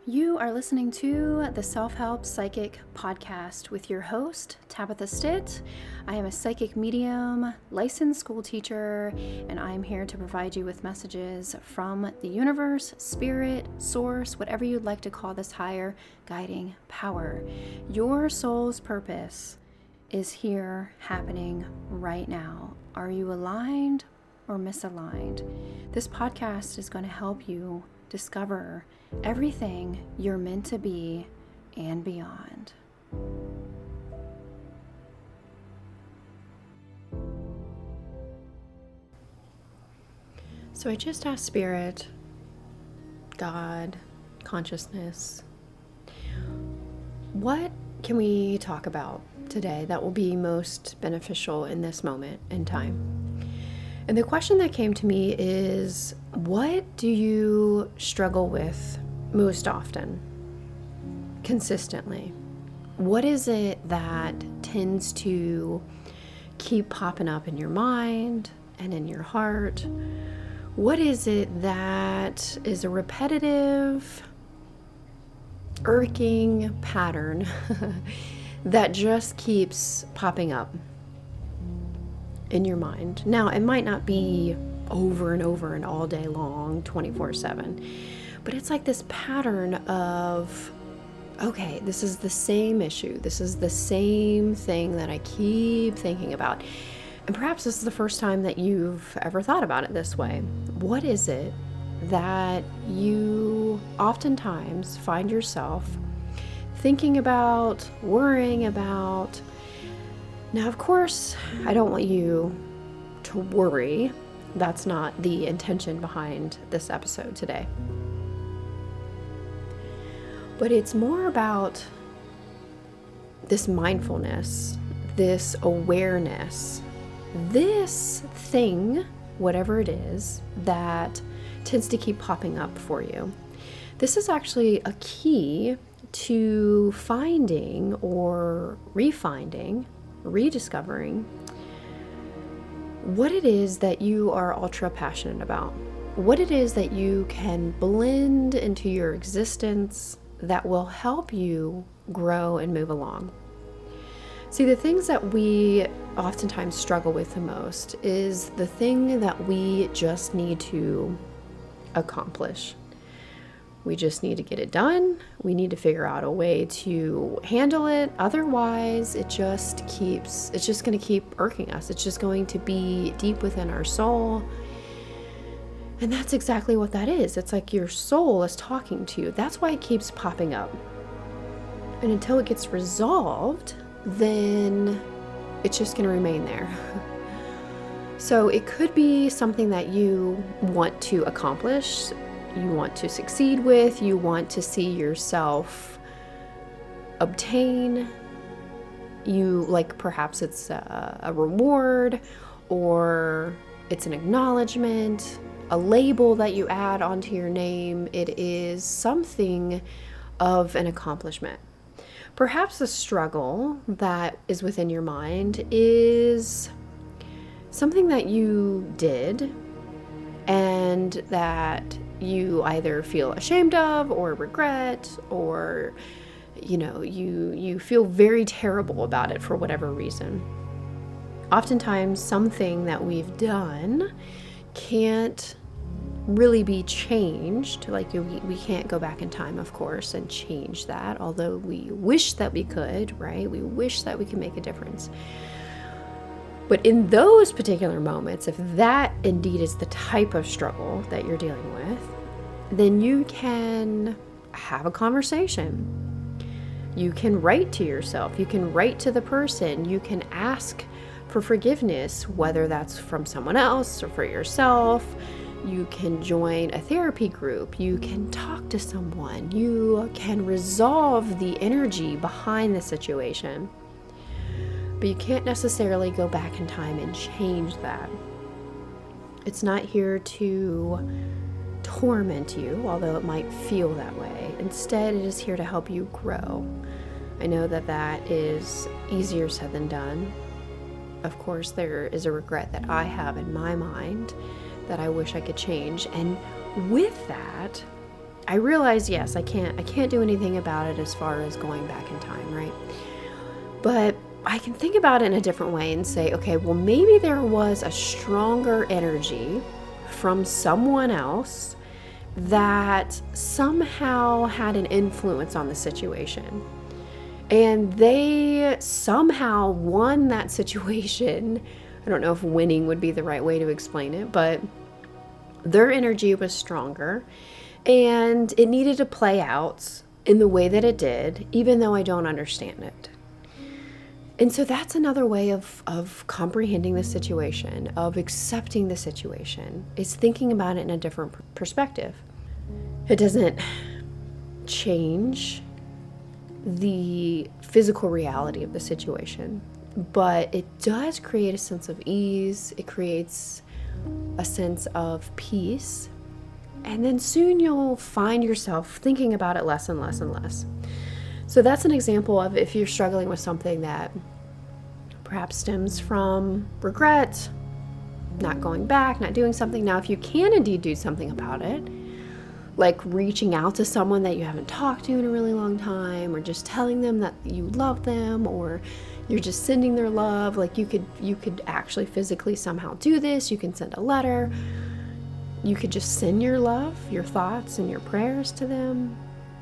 You are listening to the Self-Help Psychic Podcast with your host, Tabitha Stitt. I am a psychic medium, licensed school teacher, and I am here to provide you with messages from the universe, spirit, source, whatever you'd like to call this higher guiding power. Your soul's purpose is here happening right now. Are you aligned or misaligned? This podcast is going to help you discover everything you're meant to be and beyond. So I just asked Spirit, God, consciousness, what can we talk about today that will be most beneficial in this moment in time? And the question that came to me is, what do you struggle with most often, consistently? What is it that tends to keep popping up in your mind and in your heart? What is it that is a repetitive, irking pattern that just keeps popping up in your mind? Now, it might not be over and over and all day long, 24/7, but it's like this pattern of, okay, this is the same issue. This is the same thing that I keep thinking about. And perhaps this is the first time that you've ever thought about it this way. What is it that you oftentimes find yourself thinking about, worrying about? Now, of course, I don't want you to worry. That's not the intention behind this episode today. But it's more about this mindfulness, this awareness, this thing, whatever it is, that tends to keep popping up for you. This is actually a key to finding or refinding, rediscovering what it is that you are ultra passionate about, what it is that you can blend into your existence that will help you grow and move along. See, the things that we oftentimes struggle with the most is the thing that we just need to accomplish. We just need to get it done. We need to figure out a way to handle it. Otherwise, it's just going to keep irking us. It's just going to be deep within our soul. And that's exactly what that is. It's like your soul is talking to you. That's why it keeps popping up. And until it gets resolved, then it's just going to remain there. So it could be something that you want to accomplish, you want to succeed with, you want to see yourself obtain, perhaps it's a reward, or it's an acknowledgement, a label that you add onto your name. It is something of an accomplishment. Perhaps the struggle that is within your mind is something that you did and that you either feel ashamed of or regret, or you feel very terrible about it for whatever reason. Oftentimes something that we've done can't really be changed. Like we can't go back in time, of course, and change that, although we wish that we could, right? We wish that we could make a difference. But in those particular moments, if that indeed is the type of struggle that you're dealing with, then you can have a conversation. You can write to yourself. You can write to the person. You can ask for forgiveness, whether that's from someone else or for yourself. You can join a therapy group. You can talk to someone. You can resolve the energy behind the situation. But you can't necessarily go back in time and change that. It's not here to torment you, although it might feel that way. Instead, it is here to help you grow. I know that that is easier said than done. Of course, there is a regret that I have in my mind that I wish I could change. And with that, I realize, yes, I can't do anything about it as far as going back in time, right? But I can think about it in a different way and say, okay, well, maybe there was a stronger energy from someone else that somehow had an influence on the situation. And they somehow won that situation. I don't know if winning would be the right way to explain it, but their energy was stronger and it needed to play out in the way that it did, even though I don't understand it. And so that's another way of comprehending the situation, of accepting the situation, is thinking about it in a different perspective. It doesn't change the physical reality of the situation, but it does create a sense of ease. It creates a sense of peace. And then soon you'll find yourself thinking about it less and less and less. So that's an example of if you're struggling with something that perhaps stems from regret, not going back, not doing something. Now, if you can indeed do something about it, like reaching out to someone that you haven't talked to in a really long time, or just telling them that you love them, or you're just sending their love, like you could actually physically somehow do this. You can send a letter. You could just send your love, your thoughts, and your prayers to them.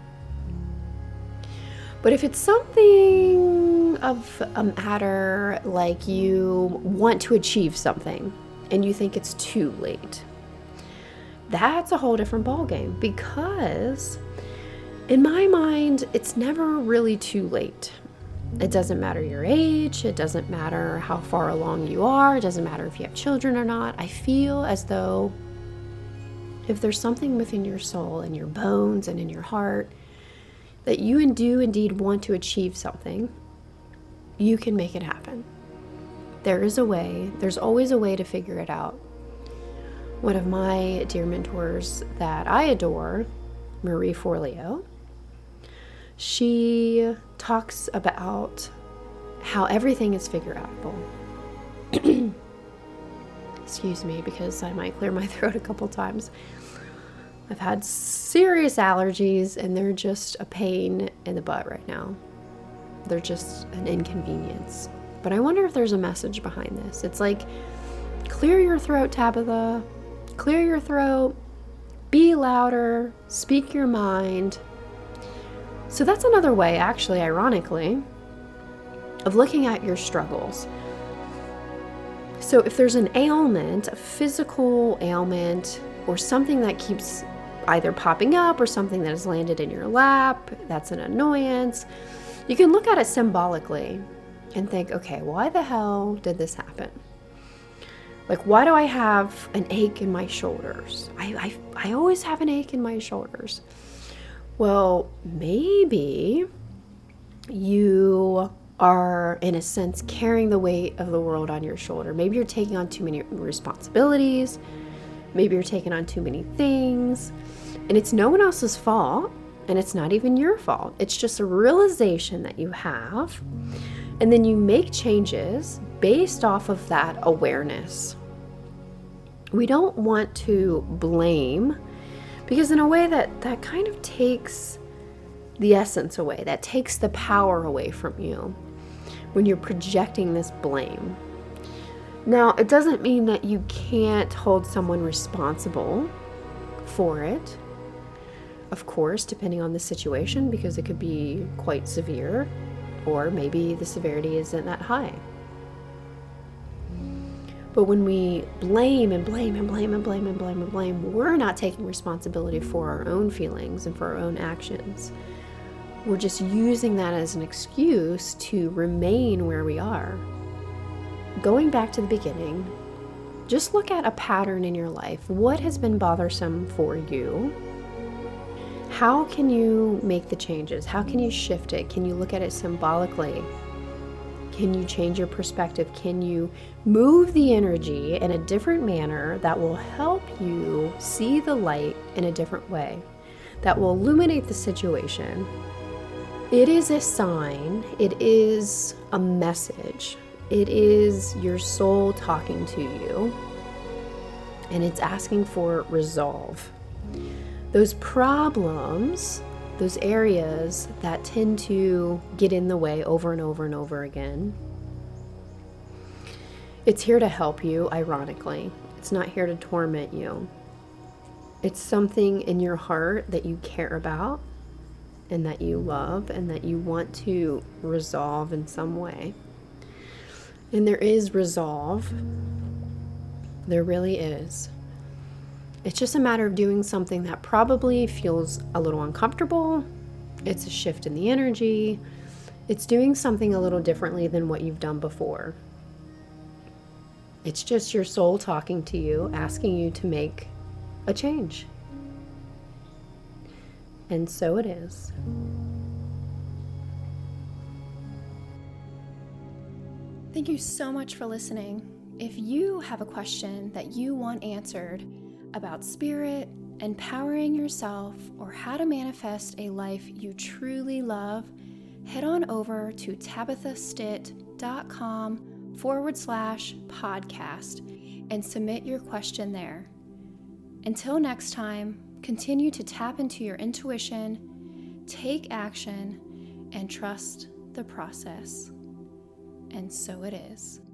But if it's something of a matter like you want to achieve something and you think it's too late, that's a whole different ballgame, because in my mind, it's never really too late. It doesn't matter your age. It doesn't matter how far along you are. It doesn't matter if you have children or not. I feel as though if there's something within your soul and your bones and in your heart that you do indeed want to achieve something, you can make it happen. There is a way. There's always a way to figure it out. One of my dear mentors that I adore, Marie Forleo, she talks about how everything is figure outable. Excuse me, because I might clear my throat a couple times. I've had serious allergies and they're just a pain in the butt right now. They're just an inconvenience. But I wonder if there's a message behind this. It's like, clear your throat, Tabitha. Clear your throat. Be louder. Speak your mind. So that's another way, actually, ironically, of looking at your struggles. So if there's an ailment, a physical ailment, or something that keeps either popping up or something that has landed in your lap, that's an annoyance, you can look at it symbolically and think, okay, why the hell did this happen? Like, why do I have an ache in my shoulders? I always have an ache in my shoulders. Well, maybe you are, in a sense, carrying the weight of the world on your shoulder. Maybe you're taking on too many responsibilities. Maybe you're taking on too many things. And it's no one else's fault, and it's not even your fault. It's just a realization that you have. And then you make changes based off of that awareness. We don't want to blame, because in a way that kind of takes the essence away. That takes the power away from you when you're projecting this blame. Now, it doesn't mean that you can't hold someone responsible for it. Of course, depending on the situation, because it could be quite severe, or maybe the severity isn't that high. But when we blame and blame and blame and blame and blame and blame, we're not taking responsibility for our own feelings and for our own actions. We're just using that as an excuse to remain where we are. Going back to the beginning, just look at a pattern in your life. What has been bothersome for you? How can you make the changes? How can you shift it? Can you look at it symbolically? Can you change your perspective? Can you move the energy in a different manner that will help you see the light in a different way, that will illuminate the situation? It is a sign. It is a message. It is your soul talking to you, and it's asking for resolve. those problems, those areas that tend to get in the way over and over and over again, it's here to help you, ironically. It's not here to torment you. It's something in your heart that you care about and that you love and that you want to resolve in some way. And there is resolve. There really is. It's just a matter of doing something that probably feels a little uncomfortable. It's a shift in the energy. It's doing something a little differently than what you've done before. It's just your soul talking to you, asking you to make a change. And so it is. Thank you so much for listening. If you have a question that you want answered about spirit, empowering yourself, or how to manifest a life you truly love, head on over to tabithastitt.com/podcast and submit your question there. Until next time, continue to tap into your intuition, take action, and trust the process. And so it is.